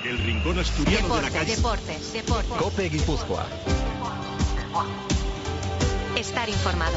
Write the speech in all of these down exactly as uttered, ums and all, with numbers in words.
El rincón asturiano deportes, de la calle. Deportes, deportes. COPE Guipúzcoa. Estar informado.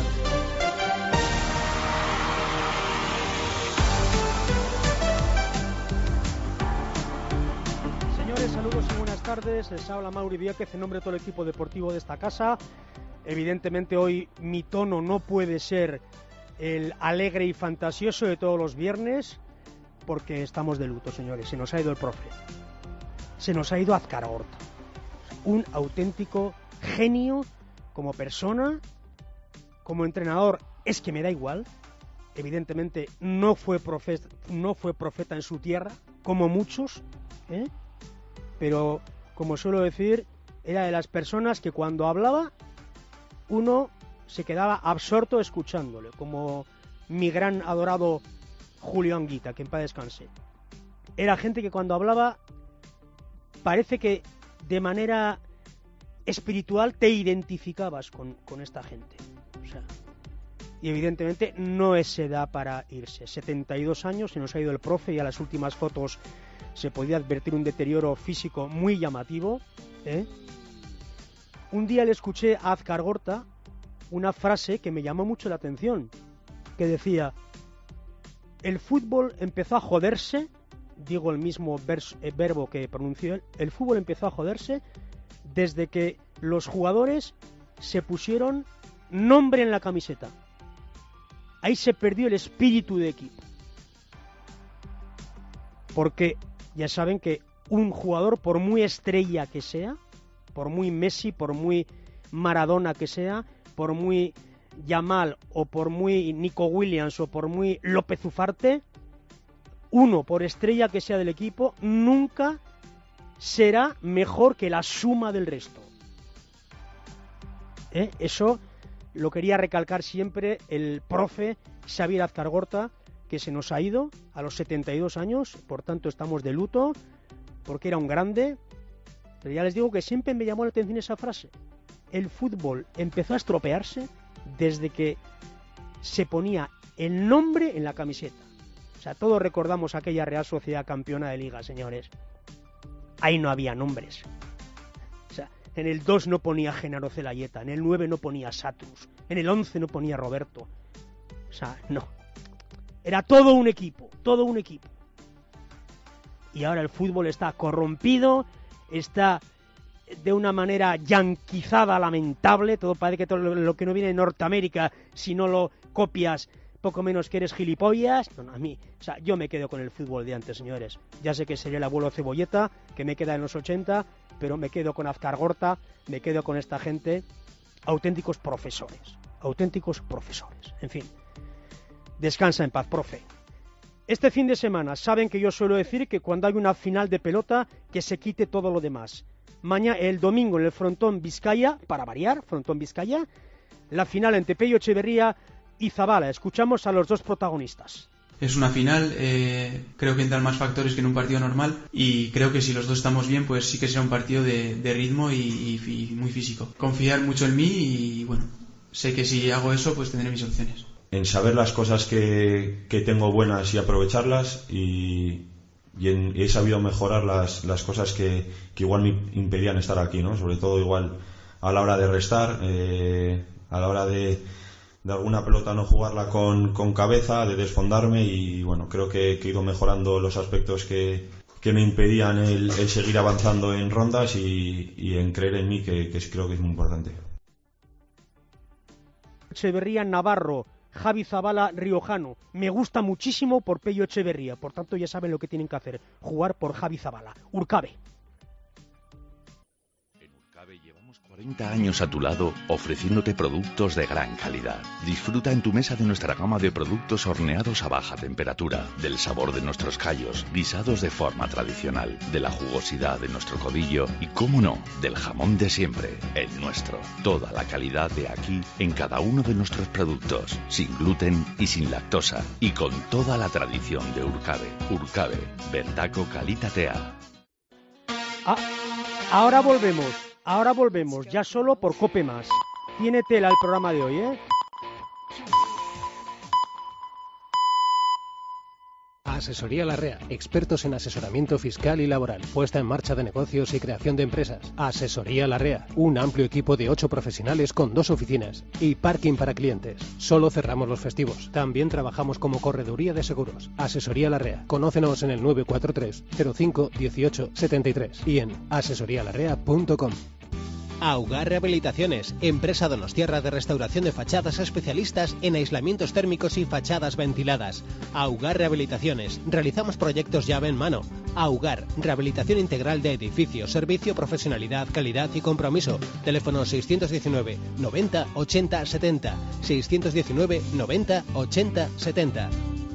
Señores, saludos y buenas tardes. Les habla Mauri Víquez en nombre de todo el equipo deportivo de esta casa. Evidentemente hoy mi tono no puede ser el alegre y fantasioso de todos los viernes, porque estamos de luto, señores. Se nos ha ido el profe. Se nos ha ido Azcar Horta. Un auténtico genio como persona, como entrenador. Es que me da igual. Evidentemente no fue profeta, no fue profeta en su tierra, como muchos, ¿eh? Pero, como suelo decir, era de las personas que cuando hablaba uno se quedaba absorto escuchándole, como mi gran adorado Julio Anguita, que en paz descanse. Era gente que cuando hablaba parece que de manera espiritual te identificabas con, con esta gente. O sea, y evidentemente no es edad para irse. setenta y dos años, se nos ha ido el profe, y a las últimas fotos se podía advertir un deterioro físico muy llamativo, ¿eh? Un día le escuché a Azcar Horta una frase que me llamó mucho la atención, que decía: el fútbol empezó a joderse, digo el mismo verso, eh, verbo que pronunció él, el fútbol empezó a joderse desde que los jugadores se pusieron nombre en la camiseta. Ahí se perdió el espíritu de equipo. Porque ya saben que un jugador, por muy estrella que sea, por muy Messi, por muy Maradona que sea, por muy Yamal o por muy Nico Williams o por muy López Ufarte, uno, por estrella que sea del equipo, nunca será mejor que la suma del resto. ¿Eh? Eso lo quería recalcar siempre el profe Xavier Azcar Horta, que se nos ha ido a los setenta y dos años, por tanto estamos de luto, porque era un grande. Pero ya les digo que siempre me llamó la atención esa frase. El fútbol empezó a estropearse desde que se ponía el nombre en la camiseta. O sea, todos recordamos aquella Real Sociedad campeona de Liga, señores. Ahí no había nombres. O sea, en el dos no ponía Genaro Zelaieta, en el nueve no ponía Satrus, en el once no ponía Roberto. O sea, no. Era todo un equipo, todo un equipo. Y ahora el fútbol está corrompido, está de una manera yanquizada, lamentable. Todo parece que todo lo que no viene de Norteamérica, si no lo copias, poco menos que eres gilipollas. No, no, a mí, o sea, yo me quedo con el fútbol de antes, señores. Ya sé que sería el abuelo Cebolleta, que me queda en los ochenta, pero me quedo con Azcar Horta, me quedo con esta gente, auténticos profesores, auténticos profesores. En fin, descansa en paz, profe. Este fin de semana, saben que yo suelo decir que cuando hay una final de pelota, que se quite todo lo demás. Mañana, el domingo, en el Frontón Vizcaya, para variar, Frontón Vizcaya, la final entre Pello Echeverría y Zabala. Escuchamos a los dos protagonistas. Es una final, eh, creo que entran más factores que en un partido normal, y creo que si los dos estamos bien, pues sí que será un partido de, de ritmo y, y, y muy físico. Confiar mucho en mí y, bueno, sé que si hago eso, pues tendré mis opciones. En saber las cosas que, que tengo buenas y aprovecharlas, y, y, en, y he sabido mejorar las, las cosas que, que igual me impedían estar aquí, ¿no? Sobre todo igual a la hora de restar, eh, a la hora de, de alguna pelota no jugarla con, con cabeza, de desfondarme, y bueno, creo que, que he ido mejorando los aspectos que, que me impedían el, el seguir avanzando en rondas y, y en creer en mí, que, que creo que es muy importante. Echeverría, Navarro, Javi Zabala, Riojano. Me gusta muchísimo por Pello Echeverría, por tanto ya saben lo que tienen que hacer, jugar por Javi Zabala. Urcabe. En Urcabe llevamos cuarenta años a tu lado, ofreciéndote productos de gran calidad. Disfruta en tu mesa de nuestra gama de productos horneados a baja temperatura, del sabor de nuestros callos, guisados de forma tradicional, de la jugosidad de nuestro codillo y, cómo no, del jamón de siempre, el nuestro. Toda la calidad de aquí en cada uno de nuestros productos, sin gluten y sin lactosa, y con toda la tradición de Urcabe. Urcabe, Bertaco Kalitatea. Ah, ahora volvemos. Ahora volvemos, ya solo por Cope Más. Tiene tela el programa de hoy, ¿eh? Asesoría Larrea, expertos en asesoramiento fiscal y laboral, puesta en marcha de negocios y creación de empresas. Asesoría Larrea, un amplio equipo de ocho profesionales con dos oficinas y parking para clientes. Solo cerramos los festivos. También trabajamos como correduría de seguros. Asesoría Larrea. Conócenos en el nueve cuatro tres cero cinco dieciocho setenta y tres y en asesoría larrea punto com. Augar Rehabilitaciones, empresa donostiarra de restauración de fachadas, especialistas en aislamientos térmicos y fachadas ventiladas. Augar Rehabilitaciones, realizamos proyectos llave en mano. Augar, rehabilitación integral de edificios, servicio, profesionalidad, calidad y compromiso. Teléfono seiscientos diecinueve noventa ochenta setenta, seiscientos diecinueve noventa ochenta setenta.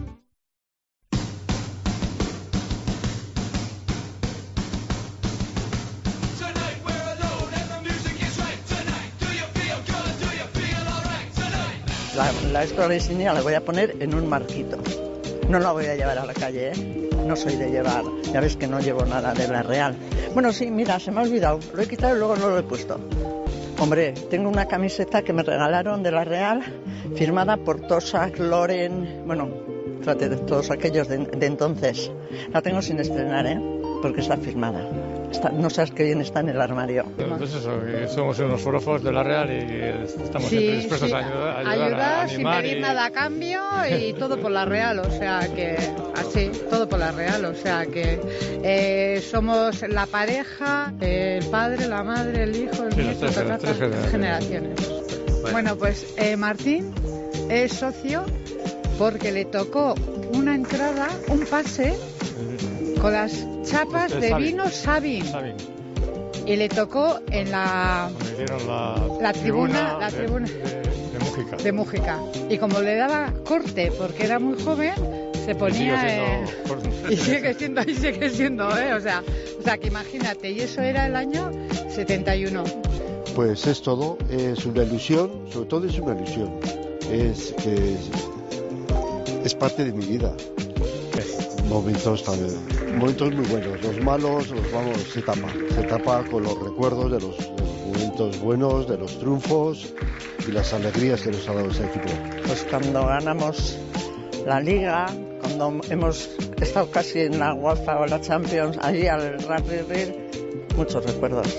La, la escuela insignia la voy a poner en un marquito. No la voy a llevar a la calle, ¿eh? No soy de llevar. Ya ves que no llevo nada de la Real. Bueno, sí, mira, se me ha olvidado. Lo he quitado y luego no lo he puesto. Hombre, tengo una camiseta que me regalaron de la Real, firmada por Toshack, Loren, bueno, fíjate, de todos aquellos de, de entonces. La tengo sin estrenar, ¿eh? Porque está firmada. Está, no sabes qué bien está en el armario. Entonces eso, que somos unos forofos de la Real y estamos sí, siempre dispuestos sí. a ayudar, a ayudar, ayudar a animar sin pedir y... nada a cambio y todo por la Real, o sea que así, todo por la Real, o sea que eh, somos la pareja, el padre, la madre, el hijo, el sí, nieto, tres, tata, tres generaciones. generaciones. Bueno, bueno pues eh, Martín es socio porque le tocó una entrada, un pase con las chapas de Sabin. vino Sabin. Sabin. Y le tocó en la, la, la tribuna, la de, tribuna de, de, Mújica. de Mújica. Y como le daba corte porque era muy joven, se ponía... Y sigue siendo, y sigue siendo, ¿eh? O sea, o sea, que imagínate, y eso era el año setenta y uno. Pues es todo, es una ilusión, sobre todo es una ilusión. Es que es, es parte de mi vida. Momentos también, momentos muy buenos, los malos los vamos, se tapa, se tapa con los recuerdos de los, de los momentos buenos, de los triunfos y las alegrías que nos ha dado ese equipo. Pues cuando ganamos la Liga, cuando hemos estado casi en la UEFA o la Champions, allí al Real, muchos recuerdos.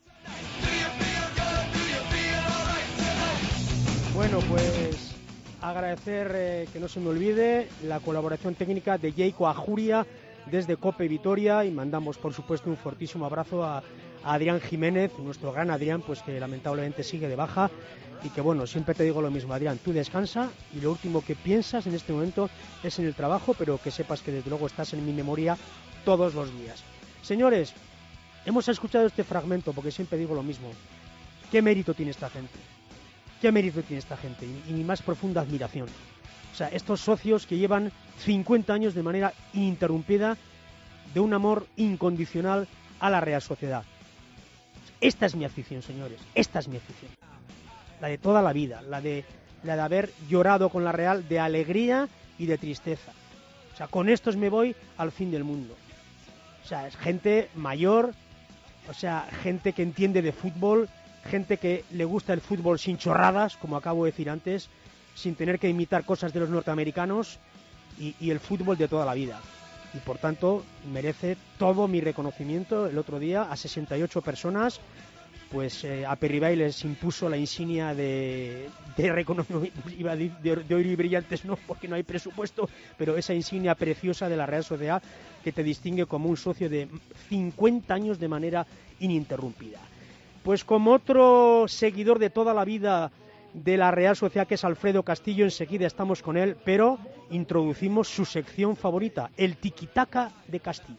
Bueno, pues agradecer, eh, que no se me olvide, la colaboración técnica de Yeiko Ajuria desde COPE Vitoria, y mandamos por supuesto un fortísimo abrazo a, a Adrián Jiménez, nuestro gran Adrián, pues que lamentablemente sigue de baja, y que bueno, siempre te digo lo mismo, Adrián, tú descansa y lo último que piensas en este momento es en el trabajo, pero que sepas que desde luego estás en mi memoria todos los días. Señores, hemos escuchado este fragmento porque siempre digo lo mismo, ¿qué mérito tiene esta gente? ¿Qué mérito tiene esta gente? Y, y mi más profunda admiración. O sea, estos socios que llevan cincuenta años de manera ininterrumpida de un amor incondicional a la Real Sociedad. Esta es mi afición, señores. Esta es mi afición. La de toda la vida. La de, la de haber llorado con la Real de alegría y de tristeza. O sea, con estos me voy al fin del mundo. O sea, es gente mayor, o sea, gente que entiende de fútbol, gente que le gusta el fútbol sin chorradas, como acabo de decir antes, sin tener que imitar cosas de los norteamericanos, y, y el fútbol de toda la vida. Y por tanto merece todo mi reconocimiento. El otro día a sesenta y ocho personas, pues eh, a Perribay les impuso la insignia de de reconocimiento, iba de, de, de oro y brillantes, no, porque no hay presupuesto, pero esa insignia preciosa de la Real Sociedad que te distingue como un socio de cincuenta años de manera ininterrumpida. Pues como otro seguidor de toda la vida de la Real Sociedad, que es Alfredo Castillo, enseguida estamos con él, pero introducimos su sección favorita, el tiquitaca de Castillo.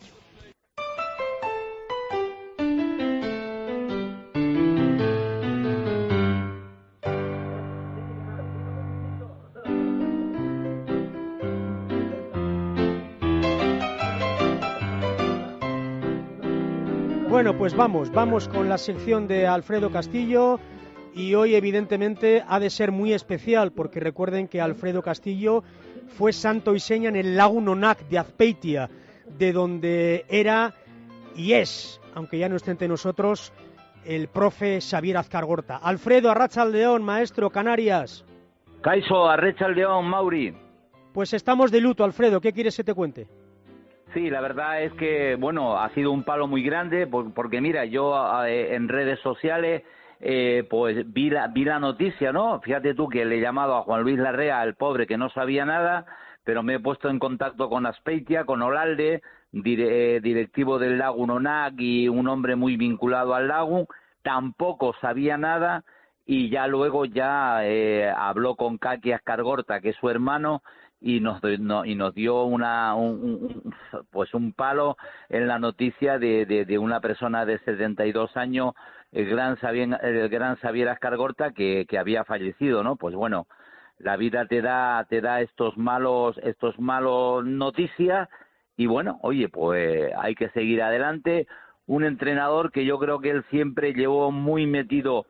Bueno, pues vamos, vamos con la sección de Alfredo Castillo, y hoy evidentemente ha de ser muy especial porque recuerden que Alfredo Castillo fue santo y seña en el lago Nonac de Azpeitia, de donde era y es, aunque ya no esté entre nosotros, el profe Xavier Azcargorta. Alfredo, arratsaldeon, maestro, Canarias. Kaixo, arratsaldeon, Mauri. Pues estamos de luto, Alfredo, ¿qué quieres que te cuente? Sí, la verdad es que, bueno, ha sido un palo muy grande, porque mira, yo eh, en redes sociales, eh, pues vi la, vi la noticia, ¿no? Fíjate tú que le he llamado a Juan Luis Larrea, el pobre que no sabía nada, pero me he puesto en contacto con Azpeitia, con Olalde, dire, eh, directivo del Lagun Onak y un hombre muy vinculado al Lagun, tampoco sabía nada, y ya luego ya eh, habló con Kaki Azkargorta, que es su hermano, y nos no, y nos dio una un, un, pues un palo en la noticia de, de, de una persona de setenta y dos años, el gran Xavier, el gran Xavier Azkargorta, que, que había fallecido, ¿no? Pues bueno, la vida te da te da estos malos estos malos noticias, y bueno, oye, pues hay que seguir adelante. Un entrenador que yo creo que él siempre llevó muy metido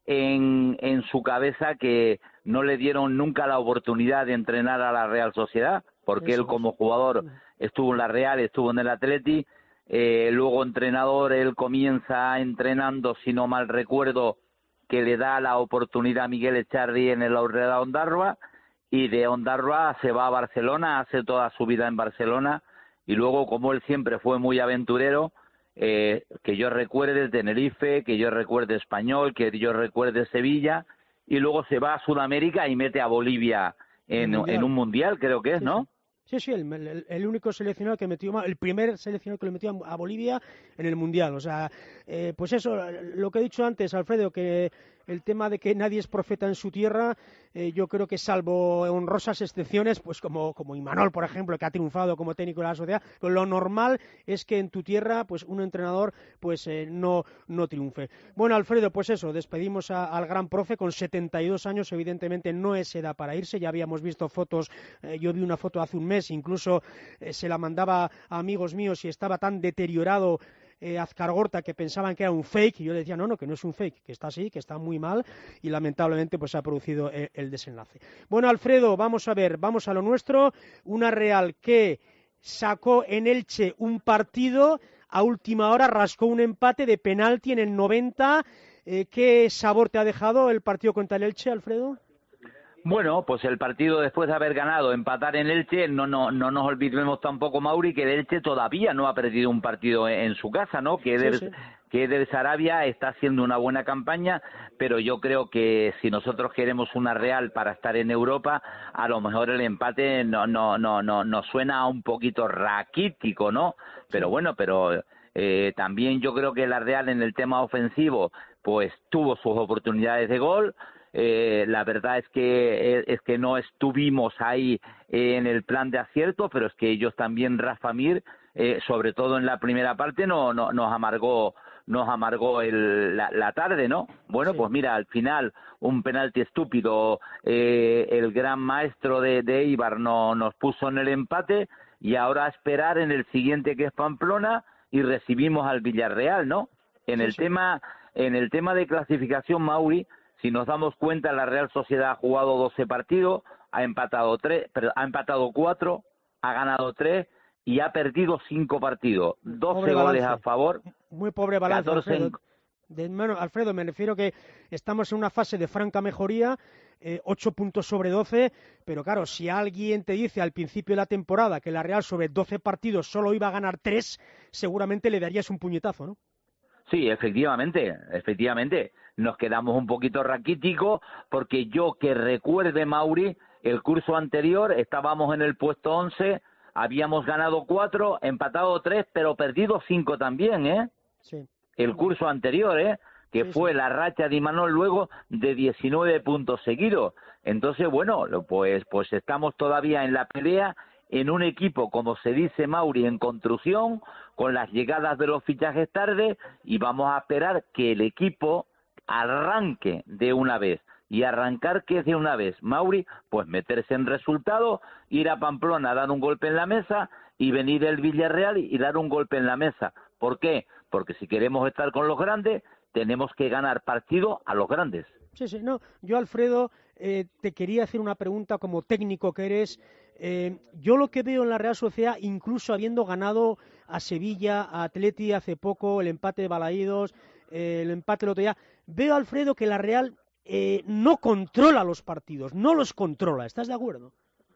en, en su cabeza que no le dieron nunca la oportunidad de entrenar a la Real Sociedad, porque Eso él como jugador estuvo en la Real, estuvo en el Atleti, eh, luego entrenador, él comienza entrenando, si no mal recuerdo, que le da la oportunidad a Miguel Echarri en el Aurrera Ondarroa, y de Ondarroa se va a Barcelona, hace toda su vida en Barcelona, y luego, como él siempre fue muy aventurero, eh, que yo recuerde Tenerife, que yo recuerde Español, que yo recuerde Sevilla, y luego se va a Sudamérica y mete a Bolivia en, en un mundial, creo que es, sí, ¿no? Sí, sí, el, el, el único seleccionado que metió, el primer seleccionado que le metió a Bolivia en el mundial. O sea, eh, pues eso, lo que he dicho antes, Alfredo, que el tema de que nadie es profeta en su tierra, eh, yo creo que salvo honrosas excepciones, pues como, como Imanol, por ejemplo, que ha triunfado como técnico de la sociedad, pues lo normal es que en tu tierra, pues un entrenador, pues eh, no, no triunfe. Bueno, Alfredo, pues eso, despedimos a, al gran profe con setenta y dos años, evidentemente no es edad para irse, ya habíamos visto fotos, eh, yo vi una foto hace un mes, incluso eh, se la mandaba a amigos míos y estaba tan deteriorado Eh, Azkargorta, que pensaban que era un fake, y yo le decía, no, no, que no es un fake, que está así, que está muy mal, y lamentablemente pues ha producido el, el desenlace. Bueno, Alfredo, vamos a ver, vamos a lo nuestro, una Real que sacó en Elche un partido, a última hora rascó un empate de penalti en el noventa, eh, ¿qué sabor te ha dejado el partido contra el Elche, Alfredo? Bueno, pues el partido, después de haber ganado, empatar en Elche, no, no, no nos olvidemos tampoco, Mauri, que el Elche todavía no ha perdido un partido en, en su casa, ¿no? Que Eder, sí, sí. que Eder Sarabia está haciendo una buena campaña, pero yo creo que si nosotros queremos una Real para estar en Europa, a lo mejor el empate no, no, no, no, nos suena un poquito raquítico, ¿no? Pero bueno, pero eh, también yo creo que la Real en el tema ofensivo, pues tuvo sus oportunidades de gol. Eh, la verdad es que es que no estuvimos ahí en el plan de acierto, pero es que ellos también, Rafa Mir, eh, sobre todo en la primera parte, no, no nos amargó nos amargó el, la, la tarde, ¿no? Bueno, sí. Pues mira, al final un penalti estúpido, eh, el gran maestro de, de Eibar no, nos puso en el empate, y ahora a esperar en el siguiente, que es Pamplona, y recibimos al Villarreal, ¿no? En sí, el sí. tema en el tema de clasificación, Mauri, si nos damos cuenta, la Real Sociedad ha jugado doce partidos, ha empatado tres, perdón, ha empatado cuatro, ha ganado tres y ha perdido cinco partidos. doce goles a favor. Muy pobre balance, catorce Alfredo. En... De, bueno, Alfredo, me refiero que estamos en una fase de franca mejoría, eh, ocho puntos sobre doce, pero claro, si alguien te dice al principio de la temporada que la Real sobre doce partidos solo iba a ganar tres, seguramente le darías un puñetazo, ¿no? Sí, efectivamente, efectivamente. Nos quedamos un poquito raquíticos, porque yo que recuerde, Mauri, el curso anterior estábamos en el puesto once, habíamos ganado cuatro, empatado tres, pero perdido cinco también, ¿eh? Sí. El curso anterior, ¿eh? Que sí, fue sí. la racha de Imanol luego de diecinueve puntos seguidos. Entonces, bueno, pues, pues estamos todavía en la pelea, en un equipo, como se dice, Mauri, en construcción, con las llegadas de los fichajes tarde, y vamos a esperar que el equipo arranque de una vez. Y arrancar, ¿qué es de una vez, Mauri? Pues meterse en resultados, ir a Pamplona a dar un golpe en la mesa, y venir el Villarreal y dar un golpe en la mesa. ¿Por qué? Porque si queremos estar con los grandes, tenemos que ganar partido a los grandes. Sí, sí, no. Yo, Alfredo, eh, te quería hacer una pregunta como técnico que eres. Eh, yo lo que veo en la Real Sociedad, incluso habiendo ganado a Sevilla, a Atleti hace poco, el empate de Balaídos, eh, el empate el otro día, veo, Alfredo, que la Real eh, no controla los partidos, no los controla. ¿Estás de acuerdo?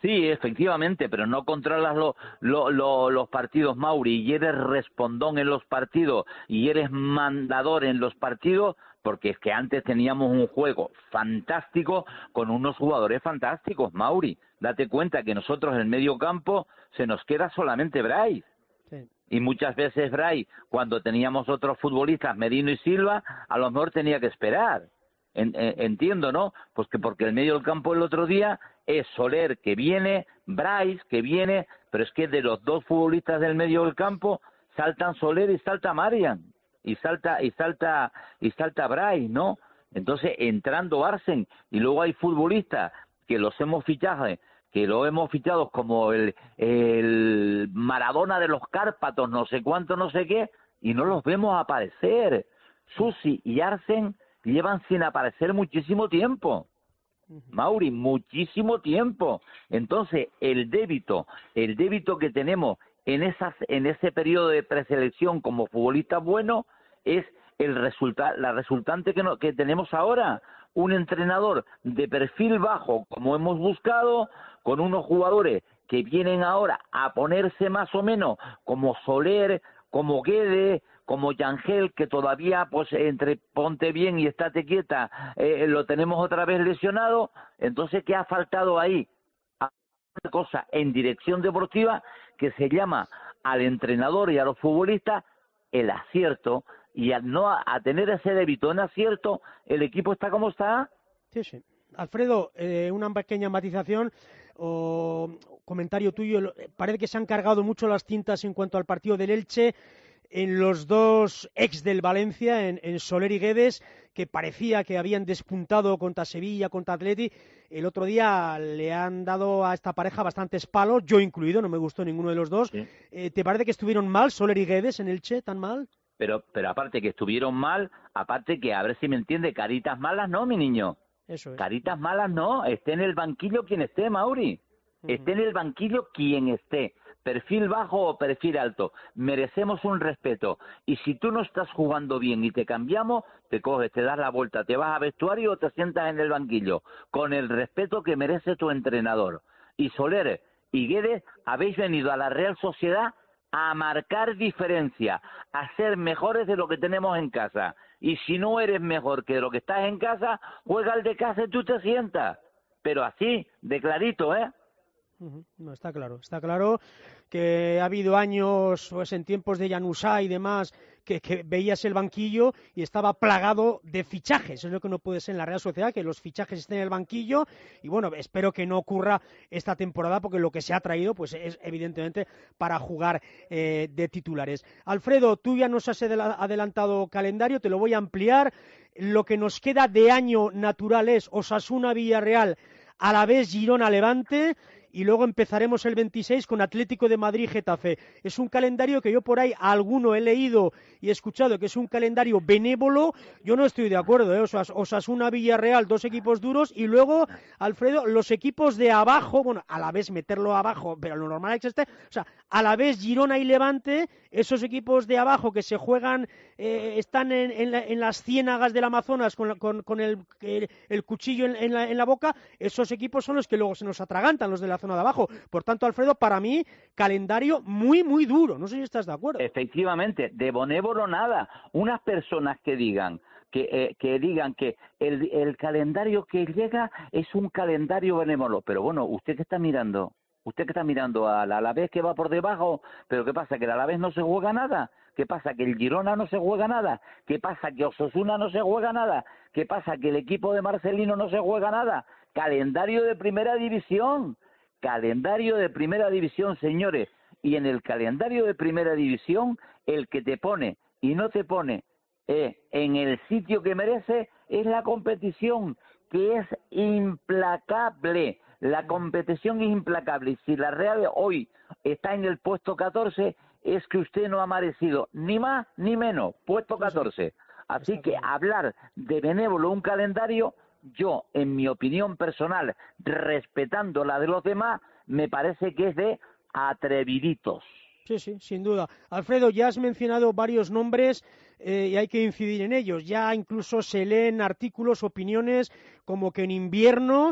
Sí, efectivamente, pero no controlas lo, lo, lo, los partidos, Mauri, y eres respondón en los partidos y eres mandador en los partidos, porque es que antes teníamos un juego fantástico con unos jugadores fantásticos, Mauri. Date cuenta que nosotros en el medio campo se nos queda solamente Brais. Sí. Y muchas veces Brais, cuando teníamos otros futbolistas, Merino y Silva, a lo mejor tenía que esperar. En, en, entiendo, ¿no? Pues que porque el medio del campo el otro día es Soler que viene, Brais que viene, pero es que de los dos futbolistas del medio del campo saltan Soler y salta Marian y salta y salta y salta Brais, ¿no? Entonces entrando Arsen y luego hay futbolistas que los hemos fichado, que lo hemos fichado como el, el Maradona de los Cárpatos, no sé cuánto, no sé qué, y no los vemos aparecer. Susi y Arsen llevan sin aparecer muchísimo tiempo, Mauri, muchísimo tiempo. Entonces, el débito, el débito que tenemos en esas, en ese periodo de preselección como futbolistas buenos es el resulta, la resultante que, no, que tenemos ahora, un entrenador de perfil bajo, como hemos buscado, con unos jugadores que vienen ahora a ponerse más o menos como Soler, como Guedes, como Yangel, que todavía, pues, entre ponte bien y estate quieta, eh, lo tenemos otra vez lesionado. Entonces, ¿qué ha faltado ahí? Una cosa en dirección deportiva que se llama al entrenador y a los futbolistas el acierto, y al no a, a tener ese débito en acierto, el equipo está como está. Sí, sí. Alfredo, eh, una pequeña matización o comentario tuyo. Parece que se han cargado mucho las tintas en cuanto al partido del Elche en los dos ex del Valencia, en, en Soler y Guedes, que parecía que habían despuntado contra Sevilla, contra Atleti. El otro día le han dado a esta pareja bastantes palos, yo incluido, no me gustó ninguno de los dos. Sí. Eh, ¿Te parece que estuvieron mal Soler y Guedes en Elche, tan mal? Pero, pero aparte que estuvieron mal, aparte que, a ver si me entiende, caritas malas no, mi niño. Eso es. Caritas malas no, esté en el banquillo quien esté, Mauri. Uh-huh. Esté en el banquillo quien esté. Perfil bajo o perfil alto, merecemos un respeto, y si tú no estás jugando bien y te cambiamos, te coges, te das la vuelta, te vas a vestuario o te sientas en el banquillo, con el respeto que merece tu entrenador. Y Soler y Guedes habéis venido a la Real Sociedad a marcar diferencia, a ser mejores de lo que tenemos en casa, y si no eres mejor que de lo que estás en casa, juega al de casa y tú te sientas, pero así, de clarito, ¿eh? No, está claro, está claro que ha habido años, pues en tiempos de Januzaj y demás, que, que veías el banquillo y estaba plagado de fichajes. Es lo que no puede ser en la Real Sociedad, que los fichajes estén en el banquillo, y bueno, espero que no ocurra esta temporada, porque lo que se ha traído pues es evidentemente para jugar eh, de titulares. Alfredo, tú ya nos has adelantado calendario, te lo voy a ampliar. Lo que nos queda de año natural es Osasuna, Villarreal, Alavés, Girona, Levante, y luego empezaremos el veintiséis con Atlético de Madrid, Getafe. Es un calendario que yo por ahí a alguno he leído y he escuchado que es un calendario benévolo. Yo no estoy de acuerdo, ¿eh? Osas, Osasuna, Villarreal, dos equipos duros, y luego, Alfredo, los equipos de abajo, bueno, a la vez meterlo abajo, pero lo normal es que esté, o sea, a la vez Girona y Levante, esos equipos de abajo que se juegan, eh, están en, en, la, en las ciénagas del Amazonas con, con, con el, el, el cuchillo en, en, la, en la boca, esos equipos son los que luego se nos atragantan, los de la zona de abajo. Por tanto, Alfredo, para mí, calendario muy, muy duro. No sé si estás de acuerdo. Efectivamente, de benévolo nada. Unas personas que digan que, eh, que digan que el, el calendario que llega es un calendario benévolo. Pero bueno, ¿usted qué está mirando? ¿Usted que está mirando al Alavés que va por debajo? ¿Pero qué pasa? ¿Que el Alavés no se juega nada? ¿Qué pasa? ¿Que el Girona no se juega nada? ¿Qué pasa? ¿Que Osasuna no se juega nada? ¿Qué pasa? ¿Que el equipo de Marcelino no se juega nada? Calendario de primera división. Calendario de primera división, señores. Y en el calendario de primera división, el que te pone y no te pone eh, en el sitio que merece es la competición, que es implacable. La competición es implacable, y si la Real hoy está en el puesto catorce, es que usted no ha merecido ni más ni menos, puesto catorce. Así que hablar de benévolo un calendario, yo, en mi opinión personal, respetando la de los demás, me parece que es de atreviditos. Sí, sí, sin duda. Alfredo, ya has mencionado varios nombres eh, y hay que incidir en ellos. Ya incluso se leen artículos, opiniones, como que en invierno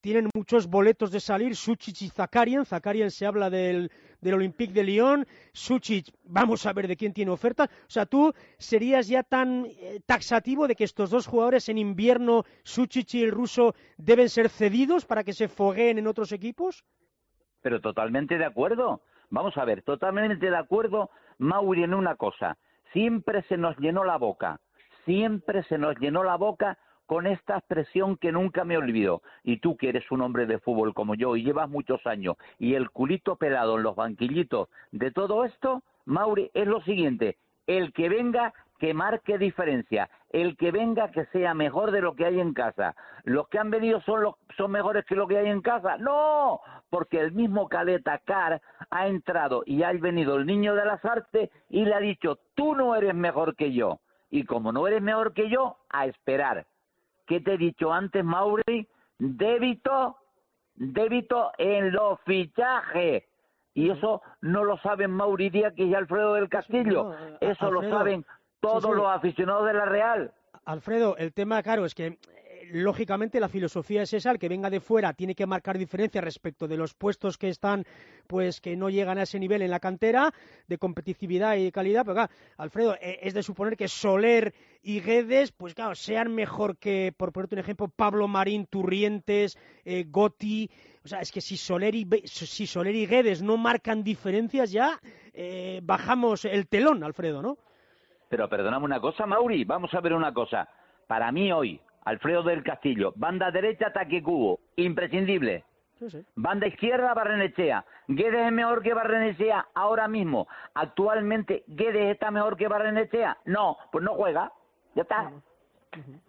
tienen muchos boletos de salir, Suchich y Zakarian. Zakarian se habla del, del Olympique de Lyon, Suchich, vamos a ver de quién tiene oferta. O sea, tú serías ya tan eh, taxativo de que estos dos jugadores en invierno, Suchich y el ruso, deben ser cedidos para que se fogueen en otros equipos. Pero totalmente de acuerdo. Vamos a ver, totalmente de acuerdo, Mauri, en una cosa. Siempre se nos llenó la boca, siempre se nos llenó la boca con esta expresión que nunca me olvido. Y tú, que eres un hombre de fútbol como yo y llevas muchos años, y el culito pelado en los banquillitos de todo esto, Mauri, es lo siguiente: el que venga, que marque diferencia, el que venga, que sea mejor de lo que hay en casa. ¿Los que han venido son, los, son mejores que lo que hay en casa? ¡No! Porque el mismo Caleta Car ha entrado y ha venido el niño de las artes y le ha dicho, tú no eres mejor que yo. Y como no eres mejor que yo, a esperar. ¿Qué te he dicho antes, Mauri? Débito, débito en los fichajes. Y eso no lo saben Mauri Díaz y Alfredo del Castillo. No, eso Alfredo, lo saben todos sí, sí. los aficionados de la Real. Alfredo, el tema, claro, es que eh, lógicamente la filosofía es esa, el que venga de fuera tiene que marcar diferencia respecto de los puestos que están, pues que no llegan a ese nivel en la cantera de competitividad y de calidad, pero claro, Alfredo, eh, es de suponer que Soler y Guedes, pues claro, sean mejor que, por ponerte un ejemplo, Pablo Marín, Turrientes, eh, Gotti. O sea, es que si Soler y, si Soler y Guedes no marcan diferencias ya, eh, bajamos el telón, Alfredo, ¿no? Pero perdóname una cosa, Mauri, vamos a ver una cosa. Para mí hoy, Alfredo del Castillo, banda derecha, Taque Cubo, imprescindible. Sí, sí. Banda izquierda, Barrenechea. Guedes es mejor que Barrenechea ahora mismo. Actualmente, ¿Guedes está mejor que Barrenechea? No, pues no juega. Ya está. Uh-huh.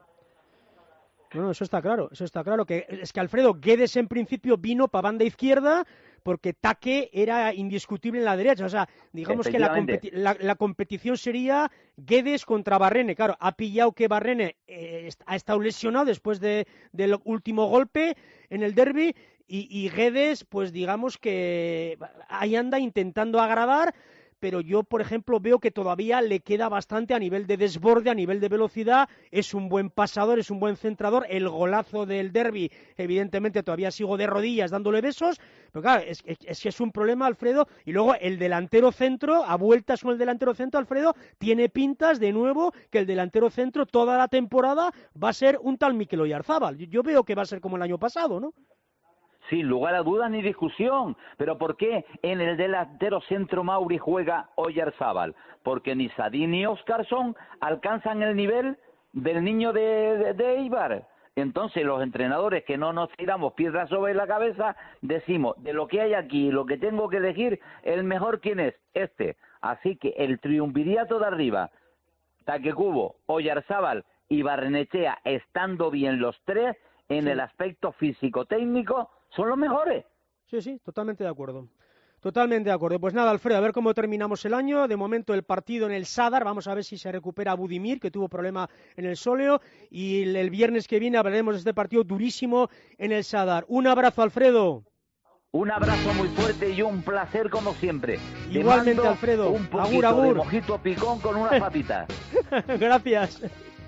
Bueno, eso está claro, eso está claro. Que es que Alfredo, Guedes en principio vino para banda izquierda porque Taque era indiscutible en la derecha. O sea, digamos que la, competi la, la competición sería Guedes contra Barrene. Claro, ha pillado que Barrene eh, ha estado lesionado después de, del último golpe en el derbi y, y Guedes, pues digamos que ahí anda intentando agradar. Pero yo, por ejemplo, veo que todavía le queda bastante a nivel de desborde, a nivel de velocidad, es un buen pasador, es un buen centrador, el golazo del derbi, evidentemente todavía sigo de rodillas dándole besos, pero claro, es, es, es que es un problema, Alfredo, y luego el delantero centro, a vueltas con el delantero centro, Alfredo, tiene pintas de nuevo que el delantero centro toda la temporada va a ser un tal Mikel Oyarzábal. Yo, yo veo que va a ser como el año pasado, ¿no? Sin lugar a dudas ni discusión. ¿Pero por qué en el delantero centro Mauri juega Oyarzábal? Porque ni Sadín ni Óscarson alcanzan el nivel del niño de, de, de Eibar. Entonces los entrenadores, que no nos tiramos piedras sobre la cabeza, decimos, de lo que hay aquí, lo que tengo que elegir, el mejor, ¿quién es? Este. Así que el triunvirato de arriba, Taque Cubo, Oyarzábal y Barrenechea, estando bien los tres en sí. el aspecto físico-técnico, son los mejores. Sí, sí, totalmente de acuerdo. Totalmente de acuerdo. Pues nada, Alfredo, a ver cómo terminamos el año. De momento el partido en el Sadar, vamos a ver si se recupera Budimir, que tuvo problema en el Sóleo, y el, el viernes que viene hablaremos de este partido durísimo en el Sadar. Un abrazo, Alfredo. Un abrazo muy fuerte y un placer como siempre. Igualmente, Alfredo. Un poquito agur, agur. de mojito picón con unas papitas. Gracias.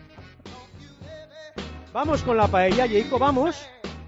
Vamos con la paella, Jacob, vamos.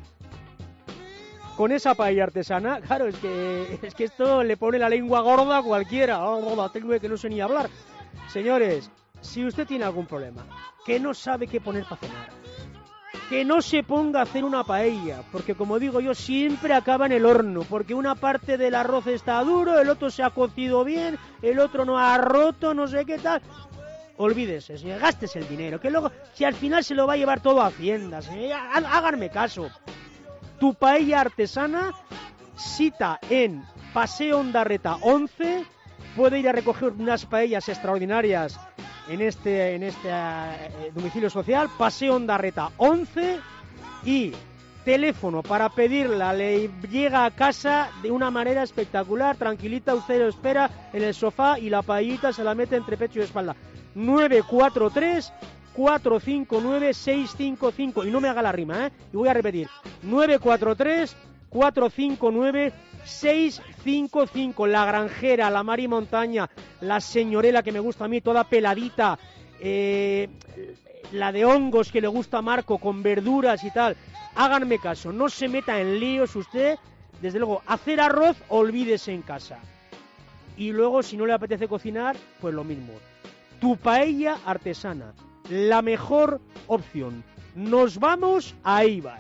Con esa paella artesana, claro, es que es que esto le pone la lengua gorda a cualquiera. Oh, tengo que no sé ni hablar. Señores, si usted tiene algún problema, que no sabe qué poner para cenar, que no se ponga a hacer una paella, porque como digo yo, siempre acaba en el horno, porque una parte del arroz está duro, el otro se ha cocido bien, el otro no ha roto, no sé qué tal. Olvídese, señor, gastes el dinero, que luego, si al final se lo va a llevar todo a Hacienda, señor, háganme caso. Tu paella artesana, cita en Paseo Ondarreta once, puede ir a recoger unas paellas extraordinarias en este, en este eh, domicilio social, Paseo Ondarreta once, y teléfono para pedirla, le llega a casa de una manera espectacular, tranquilita, usted lo espera en el sofá y la paellita se la mete entre pecho y espalda. nueve cuatro tres, cuatro cinco nueve, seis cinco cinco, y no me haga la rima, ¿eh? Y voy a repetir, nueve cuatro tres, cuatro cinco nueve, seis cinco cinco, la granjera, la Mari Montaña, la señorela que me gusta a mí, toda peladita, eh, la de hongos que le gusta a Marco, con verduras y tal. Háganme caso, no se meta en líos usted. Desde luego, hacer arroz, olvídese en casa. Y luego, si no le apetece cocinar, pues lo mismo. Tu paella artesana, la mejor opción. Nos vamos a Eibar.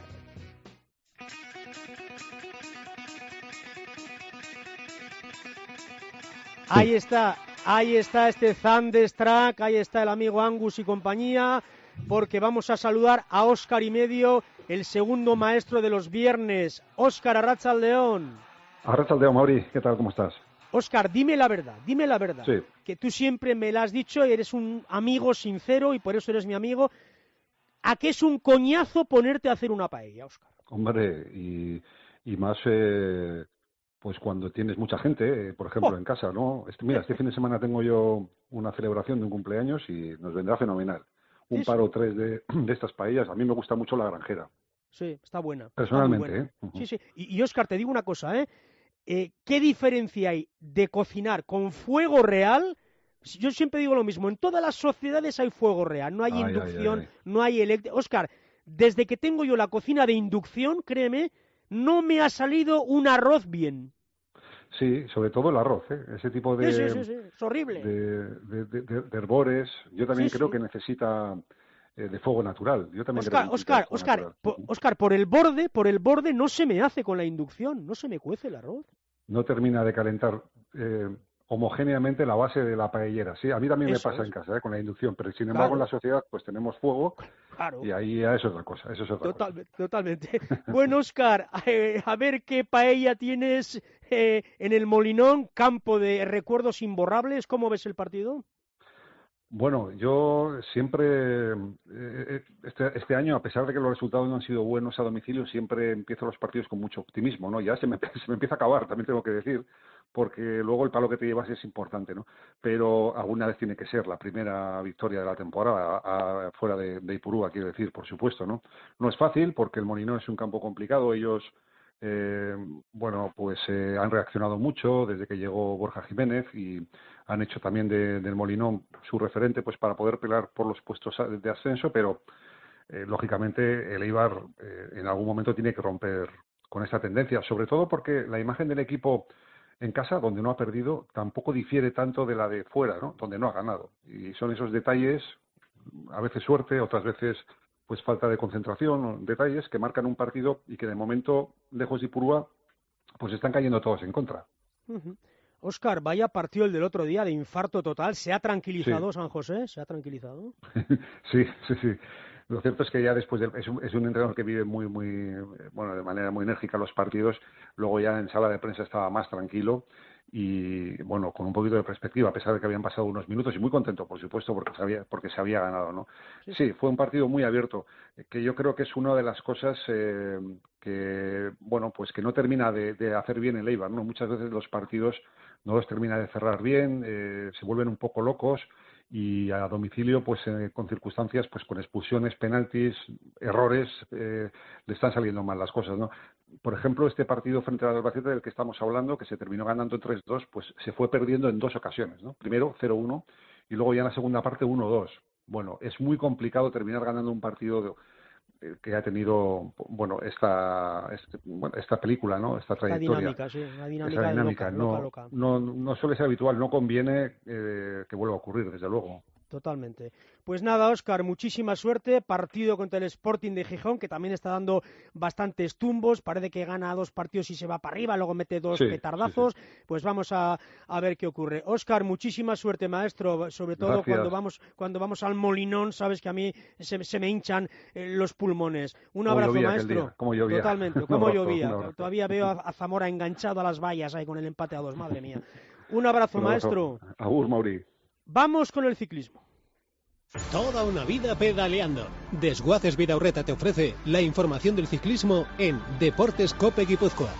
Ahí está, ahí está este Thunderstruck, ahí está el amigo Angus y compañía, porque vamos a saludar a Óscar y medio, el segundo maestro de los viernes. Óscar, arratsaldeon. Arratsaldeon, Mauri, ¿qué tal? ¿Cómo estás? Óscar, dime la verdad, dime la verdad. Sí. Que tú siempre me la has dicho, eres un amigo sincero y por eso eres mi amigo. ¿A qué es un coñazo ponerte a hacer una paella, Óscar? Hombre, y, y más eh, pues cuando tienes mucha gente, eh, por ejemplo, oh. en casa, ¿no? Este, mira, este fin de semana tengo yo una celebración de un cumpleaños y nos vendrá fenomenal. Un Eso. par o tres de, de estas paellas. A mí me gusta mucho la granjera. Sí, está buena. Personalmente, está muy buena. ¿eh? Uh-huh. Sí, sí. Y, y Óscar, te digo una cosa, ¿eh? Eh, ¿Qué diferencia hay de cocinar con fuego real? Yo siempre digo lo mismo, en todas las sociedades hay fuego real, no hay ay, inducción, ay, ay. no hay eléctrico. Óscar, desde que tengo yo la cocina de inducción, créeme, no me ha salido un arroz bien. Sí, sobre todo el arroz, ¿eh? Ese tipo de, sí, sí, sí, sí. Es horrible. De, de, de, de, de herbores, yo también sí, creo sí. que necesita eh, de fuego natural. Yo también Óscar, creo que Óscar, fuego Óscar, natural. por, Óscar, por el borde, por el borde no se me hace con la inducción, no se me cuece el arroz. No termina de calentar eh, homogéneamente la base de la paellera. Sí, a mí también Eso me pasa es. en casa, ¿eh? Con la inducción, pero sin embargo Claro. en la sociedad pues tenemos fuego Claro. y ahí ya es otra cosa. Eso es otra Total, cosa. totalmente. Bueno, Óscar, eh, a ver qué paella tienes eh, en el Molinón, campo de recuerdos imborrables. ¿Cómo ves el partido? Bueno, yo siempre, eh, este, este año, a pesar de que los resultados no han sido buenos a domicilio, siempre empiezo los partidos con mucho optimismo, ¿no? Ya se me, se me empieza a acabar, también tengo que decir, porque luego el palo que te llevas es importante, ¿no? Pero alguna vez tiene que ser la primera victoria de la temporada, a, a, fuera de, de Ipurúa, quiero decir, por supuesto, ¿no? No es fácil, porque el Molinón es un campo complicado, ellos... Eh, bueno, pues eh, han reaccionado mucho desde que llegó Borja Jiménez y han hecho también de, del Molinón su referente pues para poder pelear por los puestos de ascenso, pero eh, lógicamente el Eibar eh, en algún momento tiene que romper con esta tendencia, sobre todo porque la imagen del equipo en casa, donde no ha perdido, tampoco difiere tanto de la de fuera, ¿no? Donde no ha ganado. Y son esos detalles, a veces suerte, otras veces pues falta de concentración, detalles que marcan un partido y que de momento, lejos de Ipurúa, pues están cayendo todos en contra. Uh-huh. Óscar, vaya partido el del otro día de infarto total. ¿Se ha tranquilizado sí. San José? ¿Se ha tranquilizado? sí, sí, sí. Lo cierto es que ya después de, es, un, es un entrenador que vive muy, muy, bueno, de manera muy enérgica los partidos. Luego ya en sala de prensa estaba más tranquilo y, bueno, con un poquito de perspectiva, a pesar de que habían pasado unos minutos y muy contento, por supuesto, porque se había, porque se había ganado, ¿no? Sí, sí, fue un partido muy abierto, que yo creo que es una de las cosas eh, que, bueno, pues que no termina de, de hacer bien el Eibar, ¿no? Muchas veces los partidos no los termina de cerrar bien, eh, se vuelven un poco locos y a domicilio, pues eh, con circunstancias, pues con expulsiones, penaltis, errores, eh, le están saliendo mal las cosas, ¿no? Por ejemplo, este partido frente al Albacete del que estamos hablando, que se terminó ganando tres dos, pues se fue perdiendo en dos ocasiones, ¿no? Primero cero uno y luego ya en la segunda parte uno dos. Bueno, es muy complicado terminar ganando un partido de, eh, que ha tenido, bueno, esta este, bueno, esta película, ¿no? Esta trayectoria. Esta dinámica, sí, una dinámica, esa dinámica loca, no, loca, loca. No, no suele ser habitual, no conviene eh, que vuelva a ocurrir, desde luego. Totalmente. Pues nada, Óscar, muchísima suerte. Partido contra el Sporting de Gijón, que también está dando bastantes tumbos. Parece que gana dos partidos y se va para arriba, luego mete dos sí, petardazos. Sí, sí. Pues vamos a, a ver qué ocurre. Óscar, muchísima suerte, maestro. Sobre todo Gracias. cuando vamos cuando vamos al Molinón, sabes que a mí se, se me hinchan eh, los pulmones. Un como abrazo, llovía maestro. Como llovía. Totalmente, como llovía. Todavía veo a, a Zamora enganchado a las vallas ahí con el empate a dos, madre mía. Un abrazo, Un abrazo. maestro. Agur, Mauri. Vamos con el ciclismo. Toda una vida pedaleando. Desguaces Vidaurreta te ofrece la información del ciclismo en Deportes Cope Guipúzcoa.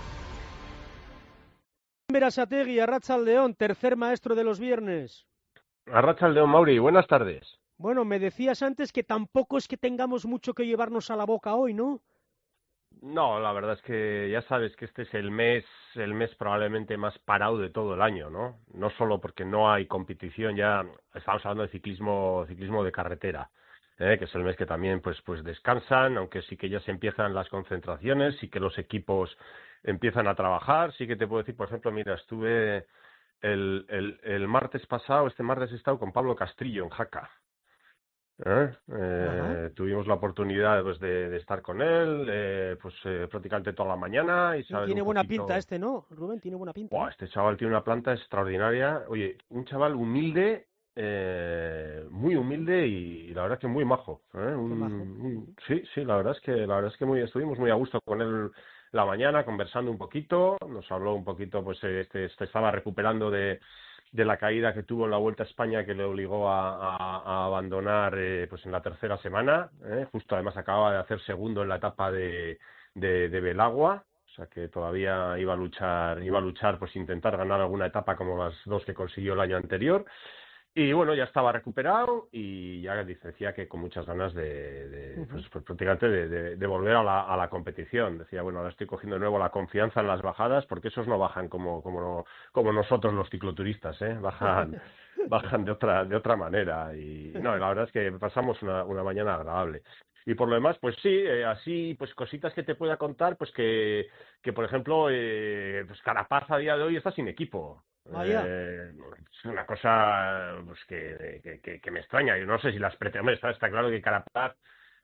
Berasategui, Arratsaldeon, tercer maestro de los viernes. Arratsaldeon, Mauri, buenas tardes. Bueno, me decías antes que tampoco es que tengamos mucho que llevarnos a la boca hoy, ¿no? No, la verdad es que ya sabes que este es el mes, el mes probablemente más parado de todo el año, ¿no? No solo porque no hay competición, ya estamos hablando de ciclismo, ciclismo de carretera, ¿eh? Que es el mes que también pues, pues descansan, aunque sí que ya se empiezan las concentraciones, sí que los equipos empiezan a trabajar, sí que te puedo decir, por ejemplo, mira, estuve el, el, el martes pasado, este martes he estado con Pablo Castrillo en Jaca. ¿Eh? Eh, tuvimos la oportunidad pues, de, de estar con él eh, pues eh, prácticamente toda la mañana y sí, tiene un buena poquito... pinta este, ¿no? Rubén, tiene buena pinta. Buah, este chaval tiene una planta extraordinaria. Oye, un chaval humilde, eh, muy humilde y, y la verdad es que muy majo, ¿eh? un, majo. Un, sí, sí, la verdad es que la verdad es que muy estuvimos muy a gusto con él la mañana conversando un poquito. Nos habló un poquito, pues este, este estaba recuperando de de la caída que tuvo en la Vuelta a España que le obligó a, a, a abandonar eh, pues en la tercera semana, ¿eh? Justo además acababa de hacer segundo en la etapa de, de, de Belagua, o sea que todavía iba a luchar, iba a luchar pues intentar ganar alguna etapa como las dos que consiguió el año anterior. Y bueno, ya estaba recuperado y ya decía que con muchas ganas de, de uh-huh. pues, pues prácticamente de, de, de volver a la, a la competición. Decía, bueno, ahora estoy cogiendo de nuevo la confianza en las bajadas porque esos no bajan como como como nosotros los cicloturistas, ¿eh? Bajan bajan de otra de otra manera y no, la verdad es que pasamos una, una mañana agradable. Y por lo demás, pues sí, eh, así, pues cositas que te pueda contar, pues que, que por ejemplo, eh, pues Carapaz a día de hoy está sin equipo. Eh, es una cosa pues que, que, que, que me extraña. Yo no sé si las pretensiones, está, está claro que Carapaz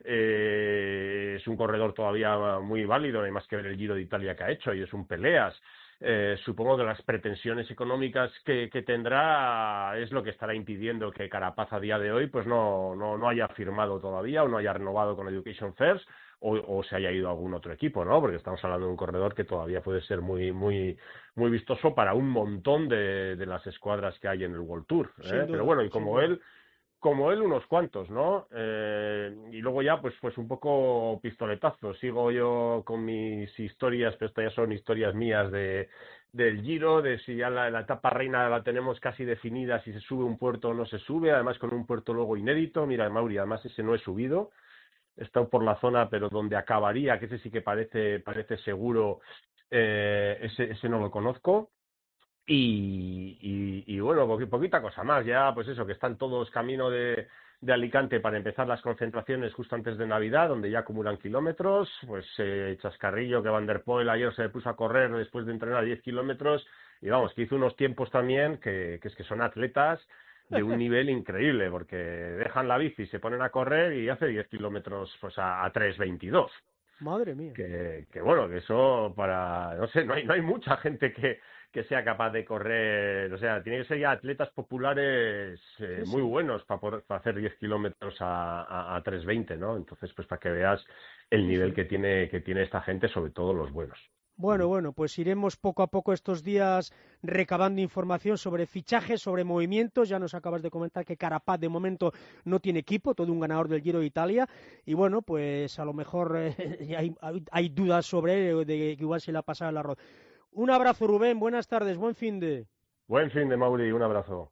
eh, es un corredor todavía muy válido, no hay más que ver el Giro de Italia que ha hecho y es un peleas. Eh, supongo que las pretensiones económicas que, que tendrá es lo que estará impidiendo que Carapaz a día de hoy pues no, no, no haya firmado todavía o no haya renovado con Education First o, o se haya ido a algún otro equipo, ¿no? Porque estamos hablando de un corredor que todavía puede ser muy muy muy vistoso para un montón de, de las escuadras que hay en el World Tour, ¿eh? Pero bueno, y como él como él unos cuantos, ¿no? Eh, y luego ya, pues pues un poco pistoletazo. Sigo yo con mis historias, pero estas ya son historias mías de del Giro, de si ya la, la etapa reina la tenemos casi definida, si se sube un puerto o no se sube, además con un puerto luego inédito. Mira, Mauri, además ese no he subido. He estado por la zona, pero donde acabaría, que ese sí que parece parece seguro, eh, ese, ese no lo conozco. Y, y, y bueno, poquita cosa más, ya pues eso, que están todos camino de, de Alicante para empezar las concentraciones justo antes de Navidad, donde ya acumulan kilómetros, pues eh, chascarrillo que Van der Poel ayer se puso a correr después de entrenar diez kilómetros, y vamos, que hizo unos tiempos también que, que es que son atletas de un nivel increíble, porque dejan la bici, se ponen a correr y hace diez kilómetros pues a, a tres veintidós. Madre mía. Que, que bueno, que eso para, no sé, no hay, no hay mucha gente que que sea capaz de correr, o sea, tiene que ser ya atletas populares eh, sí, muy sí. buenos para poder para hacer diez kilómetros a, a, a tres veinte, ¿no? Entonces, pues para que veas el nivel sí. que tiene que tiene esta gente, sobre todo los buenos. Bueno, bueno, pues iremos poco a poco estos días recabando información sobre fichajes, sobre movimientos. Ya nos acabas de comentar que Carapaz de momento no tiene equipo, todo un ganador del Giro de Italia. Y bueno, pues a lo mejor eh, hay, hay dudas sobre él, de que igual se le ha pasado el arroz. Un abrazo, Rubén, buenas tardes, buen fin de... Buen fin de, Mauri, un abrazo.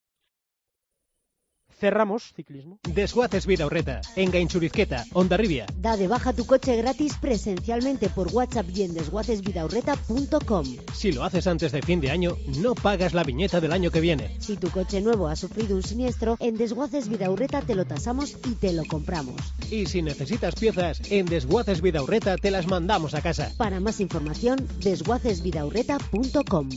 Cerramos ciclismo. Desguaces Vidaurreta, en Gainchurizqueta, Hondarribia. Da de baja tu coche gratis presencialmente por WhatsApp y en desguaces vidaurreta punto com. Si lo haces antes de fin de año, no pagas la viñeta del año que viene. Si tu coche nuevo ha sufrido un siniestro, en Desguaces Vidaurreta te lo tasamos y te lo compramos. Y si necesitas piezas, en Desguaces Vidaurreta te las mandamos a casa. Para más información, desguaces vidaurreta punto com.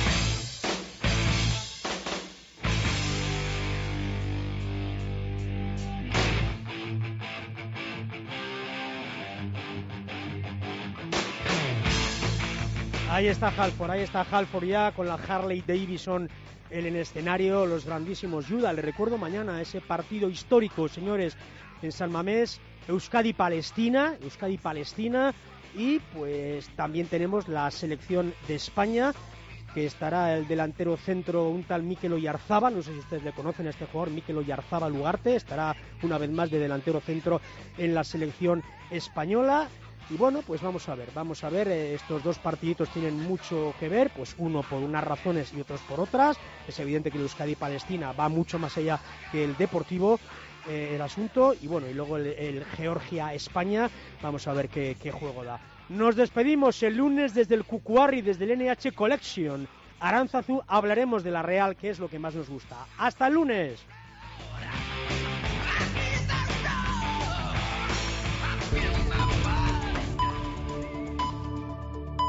Ahí está Halford, ahí está Halford ya con la Harley Davidson en el escenario, los grandísimos Juda. Les recuerdo mañana ese partido histórico, señores, en San Mamés, Euskadi-Palestina, Euskadi-Palestina, y pues también tenemos la selección de España, que estará el delantero centro, un tal Mikel Oyarzábal, no sé si ustedes le conocen a este jugador, Mikel Oyarzábal Ugarte, estará una vez más de delantero centro en la selección española. Y bueno, pues vamos a ver, vamos a ver, eh, estos dos partiditos tienen mucho que ver, pues uno por unas razones y otros por otras. Es evidente que el Euskadi-Palestina va mucho más allá que el Deportivo, eh, el asunto, y bueno, y luego el, el Georgia-España, vamos a ver qué, qué juego da. Nos despedimos el lunes desde el Cucuarri, desde el N H Collection. Aránzazu, hablaremos de la Real, que es lo que más nos gusta. ¡Hasta el lunes!